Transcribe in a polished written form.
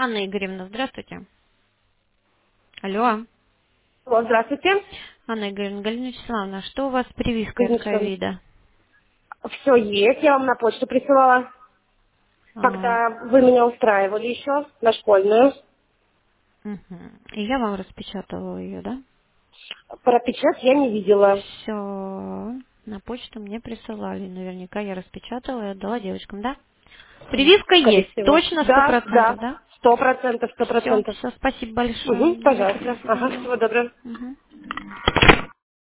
Анна Игоревна, здравствуйте. Алло. Алло, здравствуйте. Анна Игоревна, Галина Вячеславовна, что у вас с прививкой от Кузнецова. ковида? Все есть, я вам на почту присылала. А, Когда вы меня устраивали еще на школьную. мгм. И я вам распечатала ее, да? Про печать я не видела. Все. На почту мне присылали. Наверняка я распечатала и отдала девочкам, да? Прививка Скорее есть. всего. Точно Да, 100%, да. да? 100%, Все, 100%. все, спасибо Угу, большое. Давайте, до пожалуйста. Ага, свидания. всего доброго. Мгм.